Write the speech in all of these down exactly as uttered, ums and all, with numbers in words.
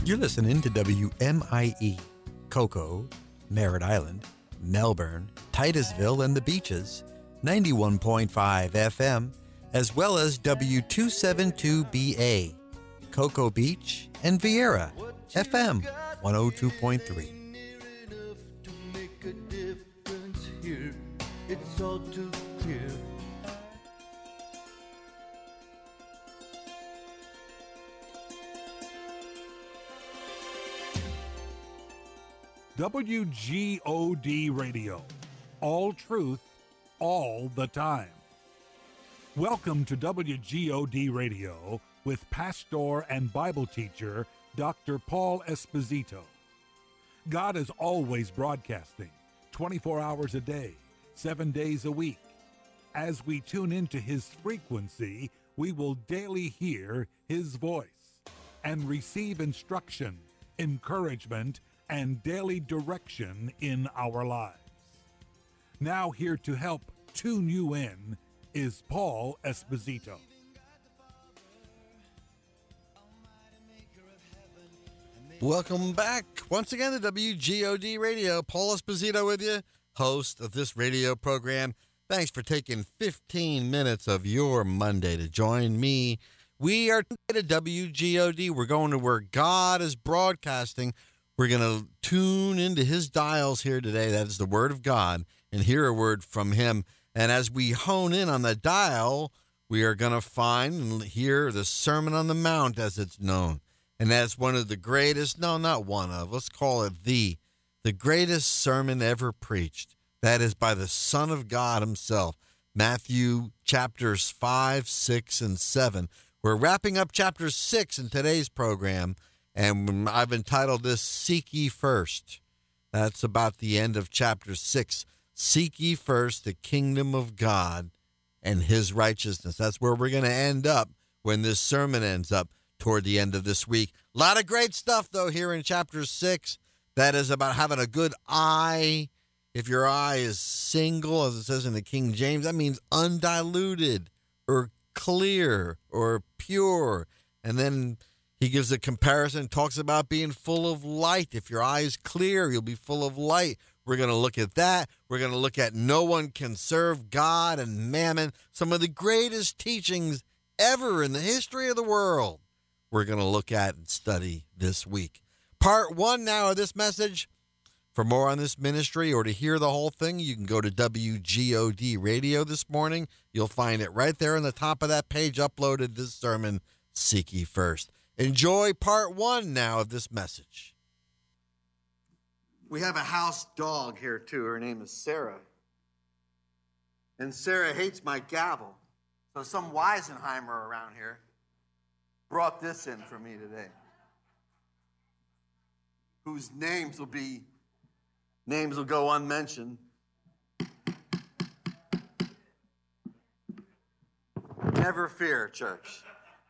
You're listening to W M I E, Cocoa, Merritt Island, Melbourne, Titusville, and the Beaches, ninety-one point five F M, as well as W two seventy-two B A, Cocoa Beach, and Vieira, F M one oh two point three. It's all too clear. W G O D Radio. All truth, all the time. Welcome to W G O D Radio with pastor and Bible teacher Doctor Paul Esposito. God is always broadcasting, twenty-four hours a day, seven days a week. As we tune into his frequency, we will daily hear his voice and receive instruction, encouragement, and daily direction in our lives. Now here to help tune you in is Paul Esposito. Welcome back once again to W G O D Radio. Paul Esposito with you, host of this radio program. Thanks for taking fifteen minutes of your Monday to join me. We are at W G O D. We're going to where God is broadcasting. We're going to tune into his dials here today. That is the word of God, and hear a word from him. And as we hone in on the dial, we are going to find and hear the Sermon on the Mount, as it's known. And that's one of the greatest, no, not one of, let's call it the, the greatest sermon ever preached. That is by the Son of God himself, Matthew chapters five, six, and seven. We're wrapping up chapter six in today's program, and I've entitled this Seek Ye First. That's about the end of chapter six. Seek ye first the kingdom of God and his righteousness. That's where we're going to end up when this sermon ends up toward the end of this week. A lot of great stuff, though, here in chapter six. That is about having a good eye. If your eye is single, as it says in the King James, that means undiluted or clear or pure. And then he gives a comparison, talks about being full of light. If your eye is clear, you'll be full of light. We're going to look at that. We're going to look at no one can serve God and mammon, some of the greatest teachings ever in the history of the world. We're going to look at and study this week. Part one now of this message. For more on this ministry or to hear the whole thing, you can go to W G O D Radio this morning. You'll find it right there on the top of that page, uploaded this sermon, Seek Ye First. Enjoy part one now of this message. We have a house dog here, too. Her name is Sarah. And Sarah hates my gavel. So some Weisenheimer around here brought this in for me today, whose names will be, names will go unmentioned. Never fear, church.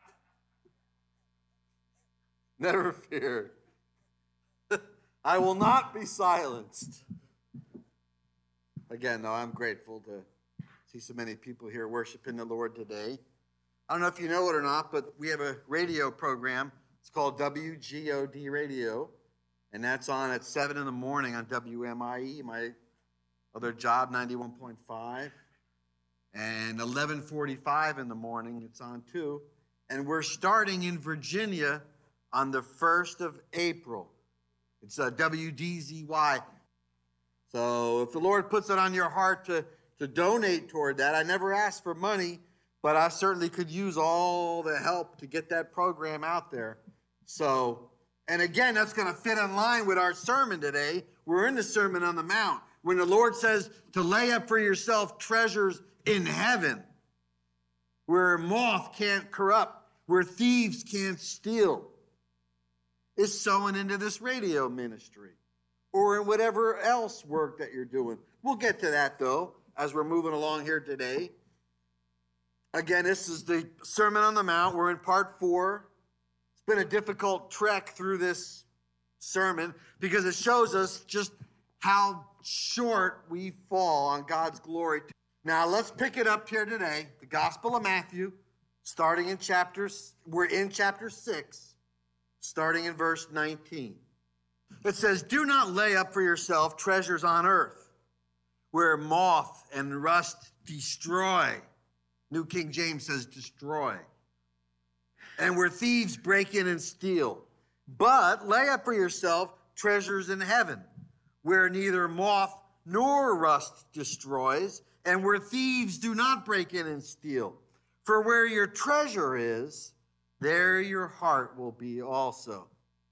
Never fear. I will not be silenced. Again, though, I'm grateful to see so many people here worshiping the Lord today. I don't know if you know it or not, but we have a radio program. It's called W G O D Radio, and that's on at seven in the morning on W M I E, my other job, ninety-one point five. And eleven forty-five in the morning, it's on too. And we're starting in Virginia on the first of April. It's a W D Z Y. So if the Lord puts it on your heart to, to donate toward that, I never asked for money, but I certainly could use all the help to get that program out there. So, and again, that's going to fit in line with our sermon today. We're in the Sermon on the Mount. When the Lord says to lay up for yourself treasures in heaven, where moth can't corrupt, where thieves can't steal, is sowing into this radio ministry or in whatever else work that you're doing. We'll get to that, though, as we're moving along here today. Again, this is the Sermon on the Mount. We're in part four. It's been a difficult trek through this sermon because it shows us just how short we fall on God's glory. Now, let's pick it up here today. The Gospel of Matthew, starting in chapters, we're in chapter six. starting in verse nineteen. It says, "Do not lay up for yourself treasures on earth, where moth and rust destroy." New King James says destroy. "And where thieves break in and steal. But lay up for yourself treasures in heaven, where neither moth nor rust destroys, and where thieves do not break in and steal. For where your treasure is, there your heart will be also."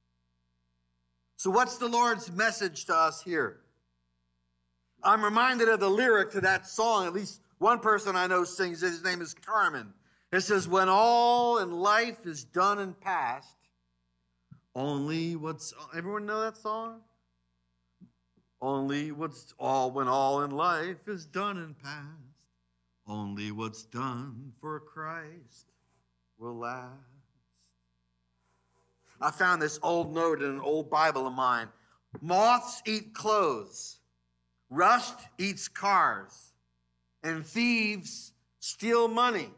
So what's the Lord's message to us here? I'm reminded of the lyric to that song. At least one person I know sings it. His name is Carmen. It says, "When all in life is done and past, only what's..." Everyone know that song? "Only what's all, when all in life is done and past, only what's done for Christ will last." I found this old note in an old Bible of mine. "Moths eat clothes, rust eats cars, and thieves steal money."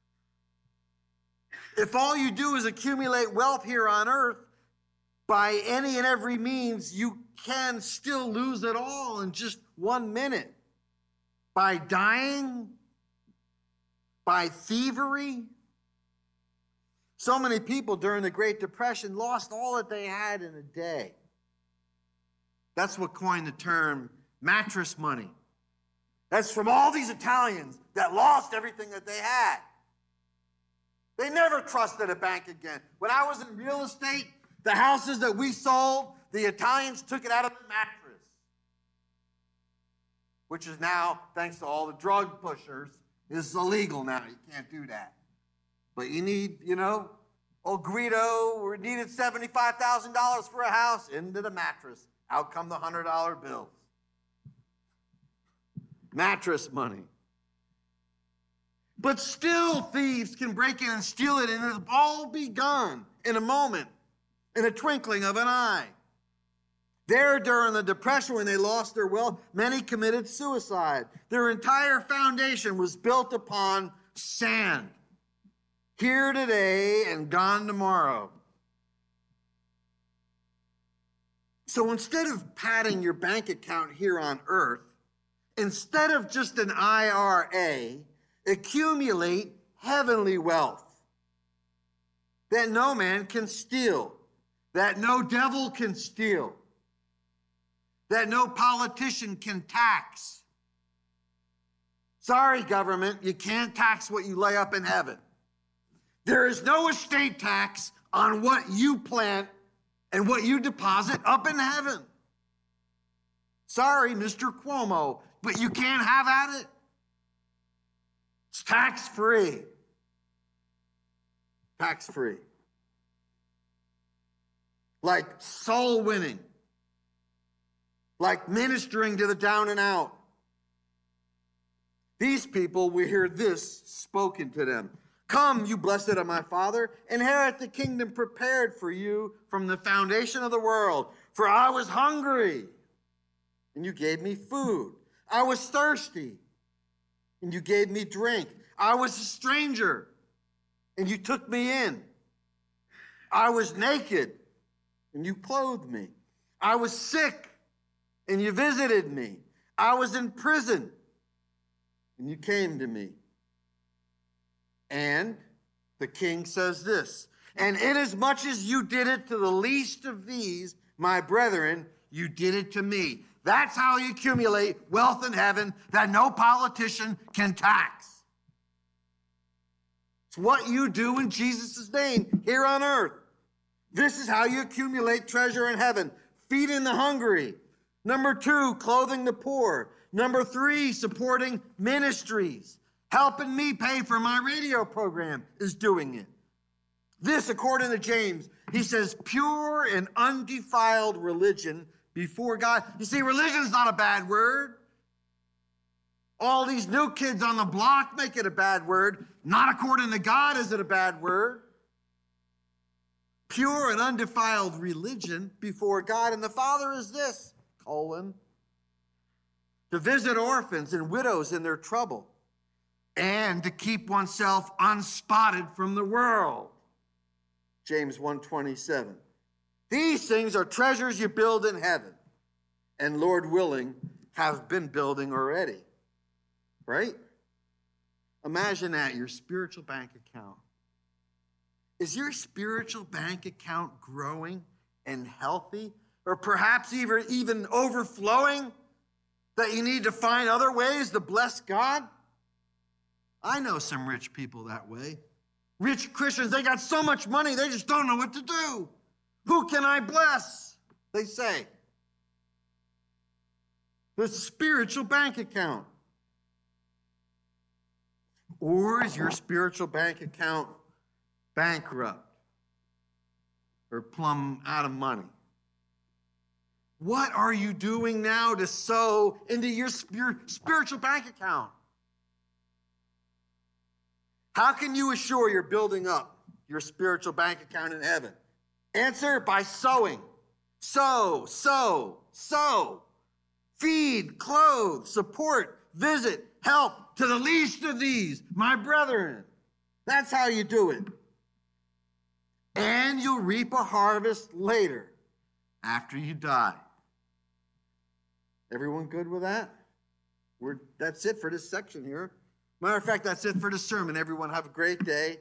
If all you do is accumulate wealth here on earth, by any and every means, you can still lose it all in just one minute. By dying, by thievery. So many people during the Great Depression lost all that they had in a day. That's what coined the term mattress money. That's from all these Italians that lost everything that they had. They never trusted a bank again. When I was in real estate, the houses that we sold, the Italians took it out of the mattress, which is now, thanks to all the drug pushers, is illegal now. You can't do that. But you need, you know, old Guido, we needed seventy-five thousand dollars for a house, into the mattress. Out come the one hundred dollar bills. Mattress money. But still thieves can break in and steal it, and it'll all be gone in a moment, in a twinkling of an eye. There, during the Depression, when they lost their wealth, many committed suicide. Their entire foundation was built upon sand. Here today and gone tomorrow. So instead of padding your bank account here on earth, instead of just an I R A, accumulate heavenly wealth that no man can steal, that no devil can steal, that no politician can tax. Sorry, government, you can't tax what you lay up in heaven. There is no estate tax on what you plant and what you deposit up in heaven. Sorry, Mister Cuomo, but you can't have at it. It's tax-free. Tax-free. Like soul winning. Like ministering to the down and out. These people, we hear this spoken to them. "Come, you blessed of my Father, inherit the kingdom prepared for you from the foundation of the world. For I was hungry, and you gave me food. I was thirsty, and you gave me drink. I was a stranger, and you took me in. I was naked, and you clothed me. I was sick, and you visited me. I was in prison, and you came to me." And the king says this, "And inasmuch as you did it to the least of these, my brethren, you did it to me." That's how you accumulate wealth in heaven that no politician can tax. It's what you do in Jesus' name here on earth. This is how you accumulate treasure in heaven. Feeding the hungry. Number two, clothing the poor. Number three, supporting ministries. Helping me pay for my radio program is doing it. This, according to James, he says, pure and undefiled religion before God. You see, religion is not a bad word. All these new kids on the block make it a bad word. Not according to God is it a bad word. Pure and undefiled religion before God and the Father is this, colon, to visit orphans and widows in their trouble, and to keep oneself unspotted from the world. James one twenty-seven. These things are treasures you build in heaven, and Lord willing, have been building already. Right? Imagine that, your spiritual bank account. Is your spiritual bank account growing and healthy? Or perhaps even, even overflowing? That you need to find other ways to bless God? I know some rich people that way. Rich Christians, they got so much money, they just don't know what to do. Who can I bless? They say. The spiritual bank account. Or is your spiritual bank account bankrupt or plumb out of money? What are you doing now to sow into your spiritual bank account? How can you assure you're building up your spiritual bank account in heaven? Answer, by sowing. Sow, sow, sow. Feed, clothe, support, visit, help to the least of these, my brethren. That's how you do it. And you'll reap a harvest later, after you die. Everyone good with that? We're, that's it for this section here. Matter of fact, that's it for the sermon. Everyone have a great day.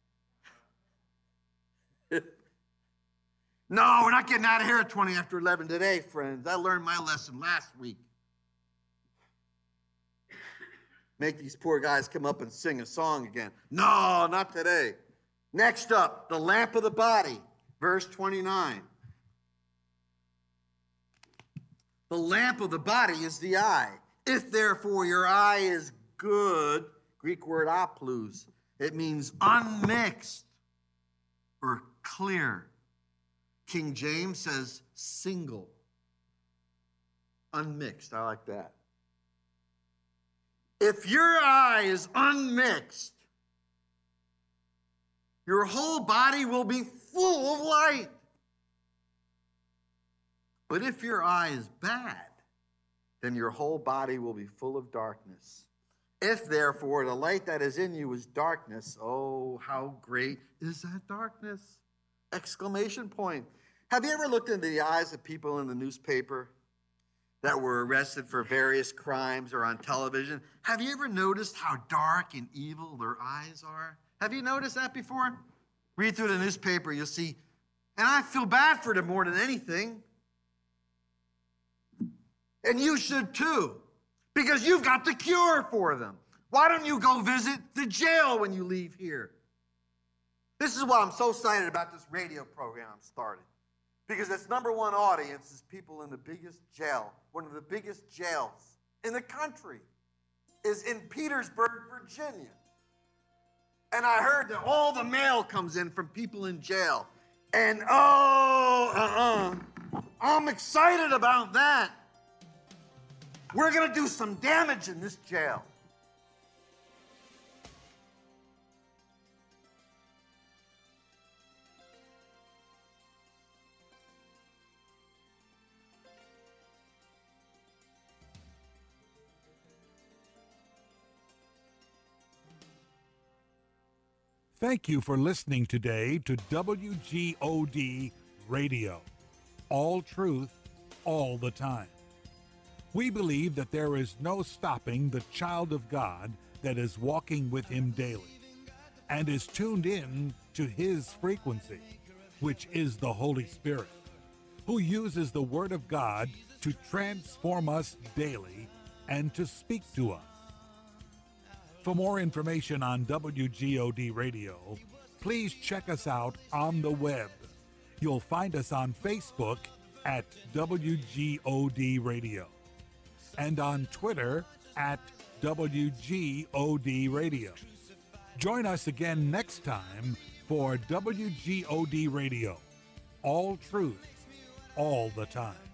No, we're not getting out of here at twenty after eleven today, friends. I learned my lesson last week. Make these poor guys come up and sing a song again. No, not today. Next up, the lamp of the body, verse twenty-nine. The lamp of the body is the eye. If therefore your eye is good, Greek word aplous, it means unmixed or clear. King James says single, unmixed. I like that. If your eye is unmixed, your whole body will be full of light. But if your eye is bad, then your whole body will be full of darkness. If, therefore, the light that is in you is darkness, oh, how great is that darkness? Exclamation point. Have you ever looked into the eyes of people in the newspaper that were arrested for various crimes or on television? Have you ever noticed how dark and evil their eyes are? Have you noticed that before? Read through the newspaper, you'll see, and I feel bad for them more than anything. And you should too, because you've got the cure for them. Why don't you go visit the jail when you leave here? This is why I'm so excited about this radio program I'm starting. Because its number one audience is people in the biggest jail, one of the biggest jails in the country, is in Petersburg, Virginia. And I heard that all the mail comes in from people in jail. And oh, uh-uh, I'm excited about that. We're going to do some damage in this jail. Thank you for listening today to W G O D Radio. All truth, all the time. We believe that there is no stopping the child of God that is walking with him daily and is tuned in to his frequency, which is the Holy Spirit, who uses the Word of God to transform us daily and to speak to us. For more information on W G O D Radio, please check us out on the web. You'll find us on Facebook at W G O D Radio and on Twitter at W G O D Radio. Join us again next time for W G O D Radio. All truth, all the time.